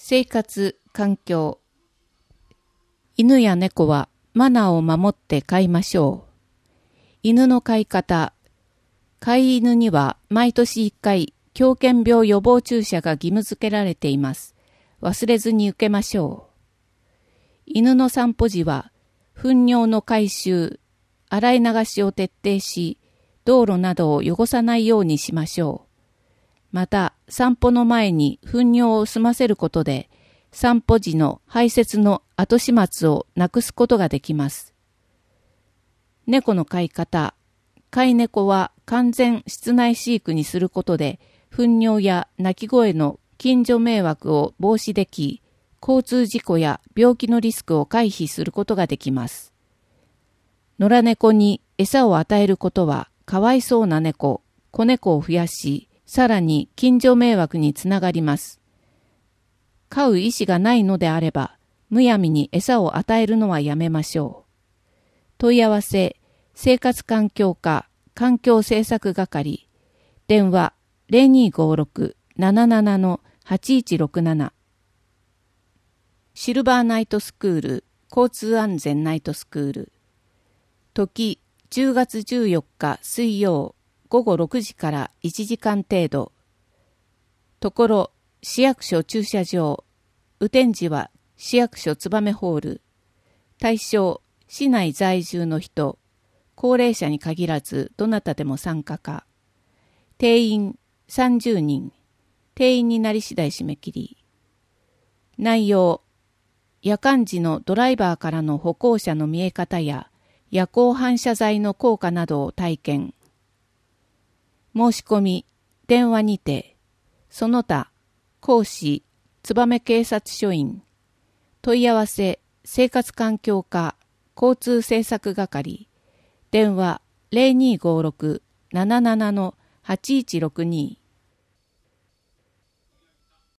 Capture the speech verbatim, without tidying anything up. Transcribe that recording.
生活環境。犬や猫はマナーを守って飼いましょう。犬の飼い方。飼い犬には毎年いっかい狂犬病予防注射が義務付けられています。忘れずに受けましょう。犬の散歩時は糞尿の回収、洗い流しを徹底し、道路などを汚さないようにしましょう。また、散歩の前に糞尿を済ませることで、散歩時の排泄の後始末をなくすことができます。猫の飼い方。飼い猫は完全室内飼育にすることで、糞尿や鳴き声の近所迷惑を防止でき、交通事故や病気のリスクを回避することができます。野良猫に餌を与えることは、かわいそうな猫、子猫を増やし、さらに近所迷惑につながります。飼う意思がないのであれば、むやみに餌を与えるのはやめましょう。問い合わせ、生活環境課、環境政策係、電話 ゼロにーごーろく なななな はちいちろくなな。シルバーナイトスクール、交通安全ナイトスクール。時、じゅうがつじゅうよっか水曜、午後ろくじからいちじかん程度。ところ、市役所駐車場。雨天時は市役所燕ホール。対象、市内在住の人。高齢者に限らずどなたでも参加か。定員さんじゅうにん。定員になり次第締め切り。内容。夜間時のドライバーからの歩行者の見え方や夜光反射材の効果などを体験。申し込み、電話にて、その他、講師、燕警察署員、問い合わせ、生活環境課、交通政策係、電話 ゼロにーごーろく なななな はちいちろくに。